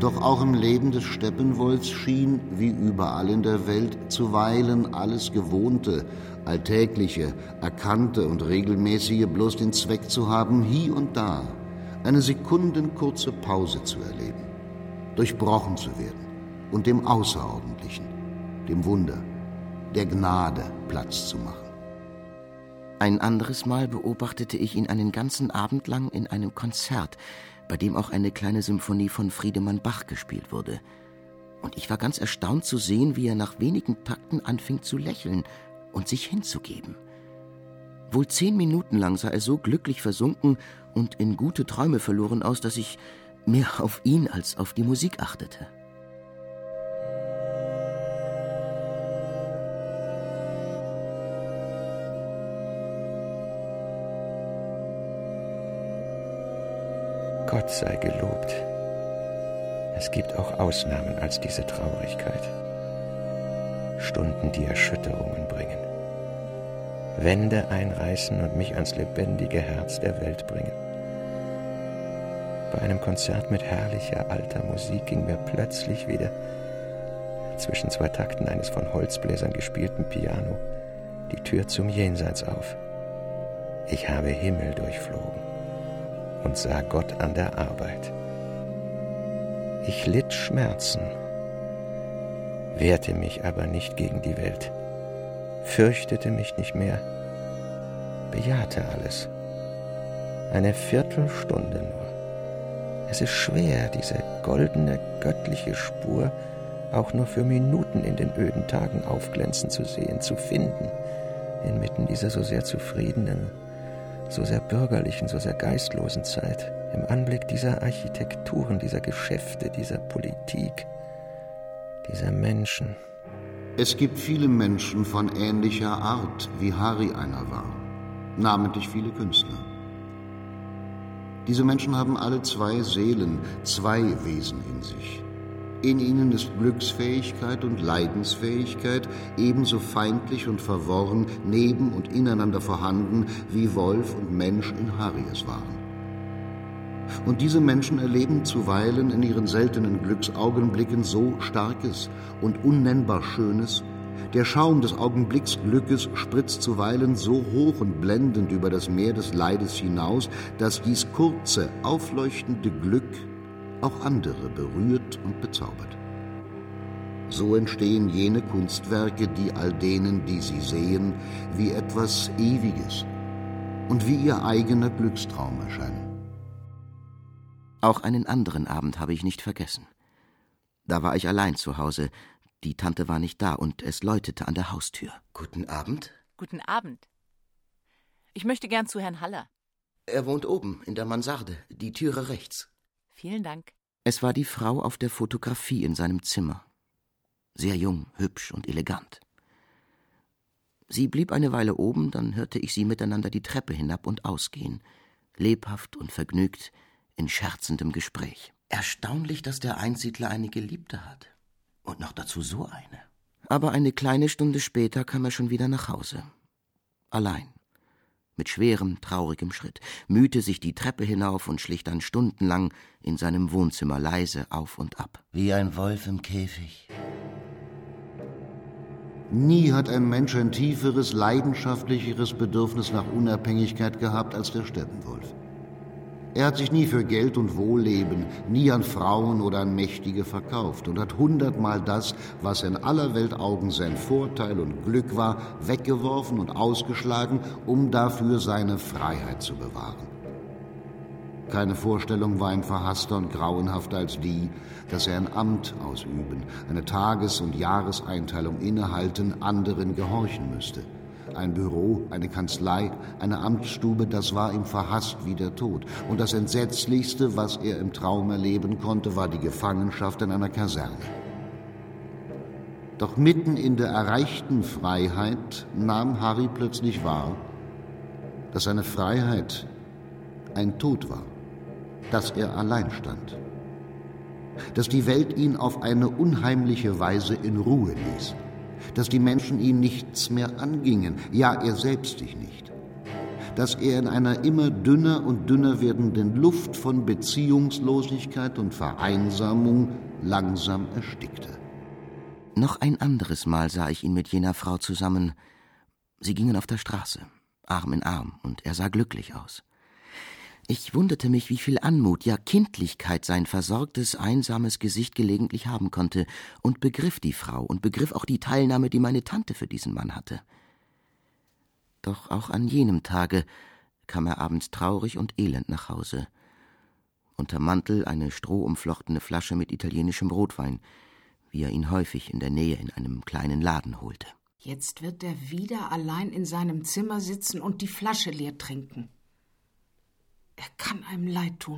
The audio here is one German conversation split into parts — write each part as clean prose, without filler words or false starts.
Doch auch im Leben des Steppenwolfs schien, wie überall in der Welt, zuweilen alles Gewohnte, Alltägliche, Erkannte und Regelmäßige bloß den Zweck zu haben, hier und da eine sekundenkurze Pause zu erleben, durchbrochen zu werden und dem Außerordentlichen, dem Wunder, der Gnade Platz zu machen. Ein anderes Mal beobachtete ich ihn einen ganzen Abend lang in einem Konzert, bei dem auch eine kleine Symphonie von Friedemann Bach gespielt wurde. Und ich war ganz erstaunt zu sehen, wie er nach wenigen Takten anfing zu lächeln und sich hinzugeben. Wohl 10 Minuten lang sah er so glücklich versunken und in gute Träume verloren aus, dass ich mehr auf ihn als auf die Musik achtete. Gott sei gelobt. Es gibt auch Ausnahmen als diese Traurigkeit. Stunden, die Erschütterungen bringen. Wände einreißen und mich ans lebendige Herz der Welt bringen. Bei einem Konzert mit herrlicher alter Musik ging mir plötzlich wieder zwischen 2 Takten eines von Holzbläsern gespielten Piano die Tür zum Jenseits auf. Ich habe Himmel durchflogen und sah Gott an der Arbeit. Ich litt Schmerzen, wehrte mich aber nicht gegen die Welt, fürchtete mich nicht mehr, bejahte alles. Eine Viertelstunde nur. Es ist schwer, diese goldene, göttliche Spur auch nur für Minuten in den öden Tagen aufglänzen zu sehen, zu finden, inmitten dieser so sehr zufriedenen, so sehr bürgerlichen, so sehr geistlosen Zeit, im Anblick dieser Architekturen, dieser Geschäfte, dieser Politik, dieser Menschen. Es gibt viele Menschen von ähnlicher Art, wie Harry einer war, namentlich viele Künstler. Diese Menschen haben alle 2 Seelen, 2 Wesen in sich. In ihnen ist Glücksfähigkeit und Leidensfähigkeit ebenso feindlich und verworren, neben und ineinander vorhanden, wie Wolf und Mensch in Harry es waren. Und diese Menschen erleben zuweilen in ihren seltenen Glücksaugenblicken so Starkes und unnennbar Schönes, der Schaum des Augenblicksglückes spritzt zuweilen so hoch und blendend über das Meer des Leides hinaus, dass dies kurze, aufleuchtende Glück auch andere berührt und bezaubert. So entstehen jene Kunstwerke, die all denen, die sie sehen, wie etwas Ewiges und wie ihr eigener Glückstraum erscheinen. Auch einen anderen Abend habe ich nicht vergessen. Da war ich allein zu Hause. Die Tante war nicht da und es läutete an der Haustür. Guten Abend. Guten Abend. Ich möchte gern zu Herrn Haller. Er wohnt oben in der Mansarde, die Türe rechts. Vielen Dank. Es war die Frau auf der Fotografie in seinem Zimmer. Sehr jung, hübsch und elegant. Sie blieb eine Weile oben, dann hörte ich sie miteinander die Treppe hinab und ausgehen, lebhaft und vergnügt, in scherzendem Gespräch. Erstaunlich, dass der Einsiedler eine Geliebte hat. Und noch dazu so eine. Aber eine kleine Stunde später kam er schon wieder nach Hause. Allein. Mit schwerem, traurigem Schritt, mühte sich die Treppe hinauf und schlich dann stundenlang in seinem Wohnzimmer leise auf und ab. Wie ein Wolf im Käfig. Nie hat ein Mensch ein tieferes, leidenschaftlicheres Bedürfnis nach Unabhängigkeit gehabt als der Steppenwolf. Er hat sich nie für Geld und Wohlleben, nie an Frauen oder an Mächtige verkauft und hat 100-mal das, was in aller Welt Augen sein Vorteil und Glück war, weggeworfen und ausgeschlagen, um dafür seine Freiheit zu bewahren. Keine Vorstellung war ihm verhasster und grauenhafter als die, dass er ein Amt ausüben, eine Tages- und Jahreseinteilung innehalten, anderen gehorchen müsste. Ein Büro, eine Kanzlei, eine Amtsstube, das war ihm verhasst wie der Tod. Und das Entsetzlichste, was er im Traum erleben konnte, war die Gefangenschaft in einer Kaserne. Doch mitten in der erreichten Freiheit nahm Harry plötzlich wahr, dass seine Freiheit ein Tod war, dass er allein stand, dass die Welt ihn auf eine unheimliche Weise in Ruhe ließ, dass die Menschen ihn nichts mehr angingen, ja, er selbst sich nicht, dass er in einer immer dünner und dünner werdenden Luft von Beziehungslosigkeit und Vereinsamung langsam erstickte. Noch ein anderes Mal sah ich ihn mit jener Frau zusammen. Sie gingen auf der Straße, Arm in Arm, und er sah glücklich aus. Ich wunderte mich, wie viel Anmut, ja Kindlichkeit sein versorgtes, einsames Gesicht gelegentlich haben konnte, und begriff die Frau und begriff auch die Teilnahme, die meine Tante für diesen Mann hatte. Doch auch an jenem Tage kam er abends traurig und elend nach Hause. Unterm Mantel eine strohumflochtene Flasche mit italienischem Rotwein, wie er ihn häufig in der Nähe in einem kleinen Laden holte. Jetzt wird er wieder allein in seinem Zimmer sitzen und die Flasche leer trinken. Er kann einem leid tun.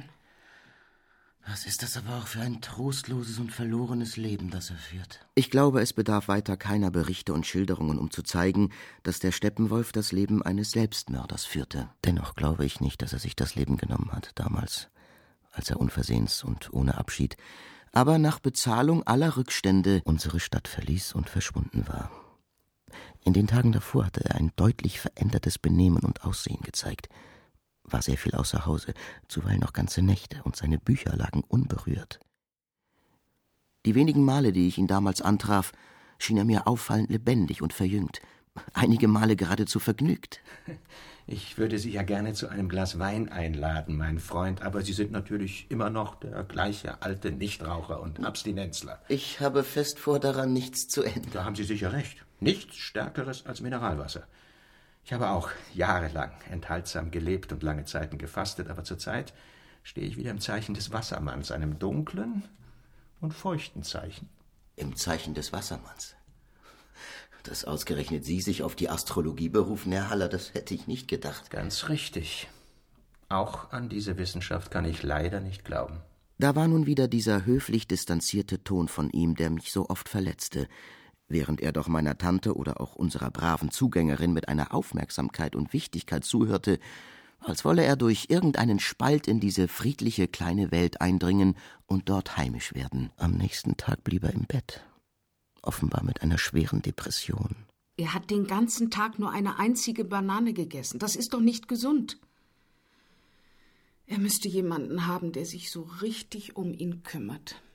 Was ist das aber auch für ein trostloses und verlorenes Leben, das er führt? Ich glaube, es bedarf weiter keiner Berichte und Schilderungen, um zu zeigen, dass der Steppenwolf das Leben eines Selbstmörders führte. Dennoch glaube ich nicht, dass er sich das Leben genommen hat, damals, als er unversehens und ohne Abschied, aber nach Bezahlung aller Rückstände unsere Stadt verließ und verschwunden war. In den Tagen davor hatte er ein deutlich verändertes Benehmen und Aussehen gezeigt, war sehr viel außer Hause, zuweilen noch ganze Nächte, und seine Bücher lagen unberührt. Die wenigen Male, die ich ihn damals antraf, schien er mir auffallend lebendig und verjüngt, einige Male geradezu vergnügt. Ich würde Sie ja gerne zu einem Glas Wein einladen, mein Freund, aber Sie sind natürlich immer noch der gleiche alte Nichtraucher und Abstinenzler. Ich habe fest vor, daran nichts zu ändern. Da haben Sie sicher recht. Nichts Stärkeres als Mineralwasser. Ich habe auch jahrelang enthaltsam gelebt und lange Zeiten gefastet, aber zurzeit stehe ich wieder im Zeichen des Wassermanns, einem dunklen und feuchten Zeichen. Im Zeichen des Wassermanns? Dass ausgerechnet Sie sich auf die Astrologie berufen, Herr Haller, das hätte ich nicht gedacht. Ganz richtig. Auch an diese Wissenschaft kann ich leider nicht glauben. Da war nun wieder dieser höflich distanzierte Ton von ihm, der mich so oft verletzte, während er doch meiner Tante oder auch unserer braven Zugängerin mit einer Aufmerksamkeit und Wichtigkeit zuhörte, als wolle er durch irgendeinen Spalt in diese friedliche kleine Welt eindringen und dort heimisch werden. Am nächsten Tag blieb er im Bett, offenbar mit einer schweren Depression. Er hat den ganzen Tag nur eine einzige Banane gegessen. Das ist doch nicht gesund. Er müsste jemanden haben, der sich so richtig um ihn kümmert.